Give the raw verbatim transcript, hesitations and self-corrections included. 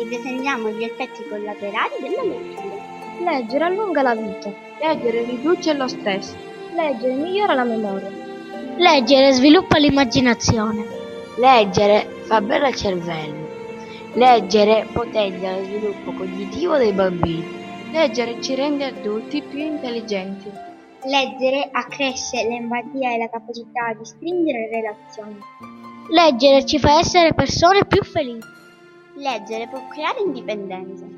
ti presentiamo gli effetti collaterali della lettura. Leggere allunga la vita. Leggere riduce lo stress. Leggere migliora la memoria. Leggere sviluppa l'immaginazione. Leggere fa bene al cervello. Leggere potenzia lo sviluppo cognitivo dei bambini. Leggere ci rende adulti più intelligenti. Leggere accresce l'empatia e la capacità di stringere relazioni. Leggere ci fa essere persone più felici. Leggere può creare indipendenza.